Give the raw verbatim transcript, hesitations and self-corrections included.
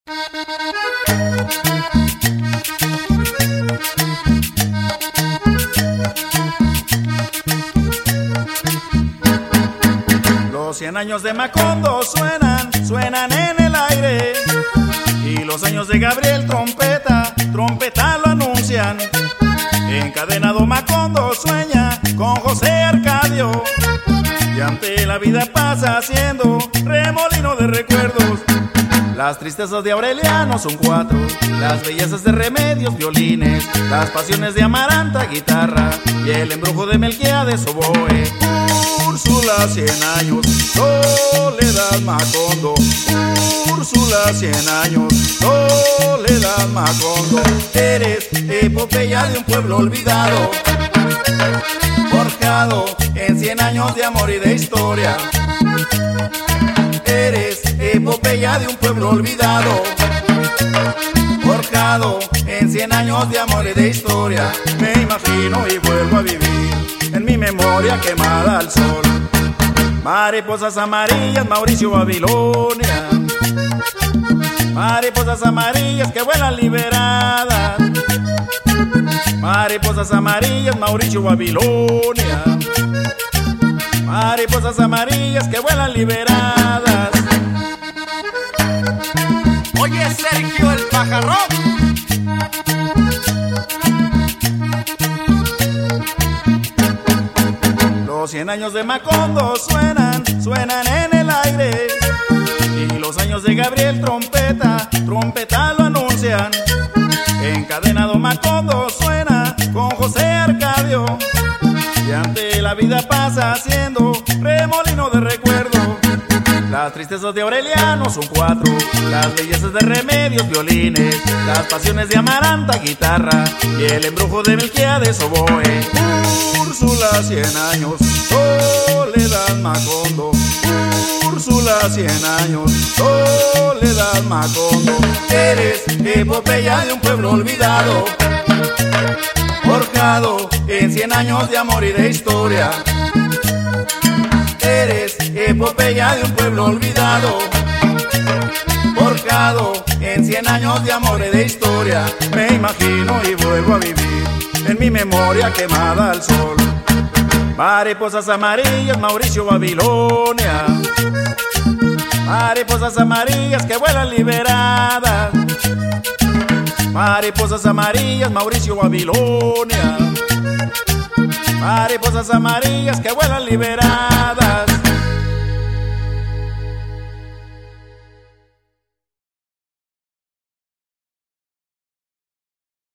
Los cien años de Macondo suenan, suenan en el aire, y los años de Gabriel trompeta, trompeta lo anuncian. Encadenado Macondo sueña con José Arcadio, y ante la vida pasa haciendo remolino de recuerdos. Las tristezas de Aureliano son cuatro, las bellezas de Remedios violines, las pasiones de Amaranta guitarra, y el embrujo de Melquiades oboe. Úrsula cien años, Soledad Macondo. Úrsula cien años, Soledad Macondo. Eres epopeya de un pueblo olvidado, forjado en cien años de amor y de historia. Eres epopeya de un pueblo olvidado, forjado en cien años de amor y de historia. Me imagino y vuelvo a vivir en mi memoria quemada al sol. Mariposas amarillas, Mauricio Babilonia. Mariposas amarillas que vuelan liberadas. Mariposas amarillas, Mauricio Babilonia. Mariposas amarillas que vuelan liberadas. Oye, Sergio el pajarón. Los cien años de Macondo suenan, suenan en el aire, y los años de Gabriel trompeta, trompeta lo anuncian. Encadenado Macondo suena con José Arcadio, y ante la vida pasa haciendo remolino de recuerdo. Las tristezas de Aureliano son cuatro, las bellezas de Remedios violines, las pasiones de Amaranta guitarra, y el embrujo de Melquiades oboe. Úrsula cien años, Soledad Macondo. Úrsula cien años, Soledad Macondo. Eres epopeya de un pueblo olvidado, forjado en cien años de amor y de historia. Eres epopeya de un pueblo olvidado, forjado en cien años de amor y de historia. Me imagino y vuelvo a vivir en mi memoria quemada al sol. Mariposas amarillas, Mauricio Babilonia. Mariposas amarillas que vuelan liberadas. Mariposas amarillas, Mauricio Babilonia. Mariposas amarillas que vuelan liberadas.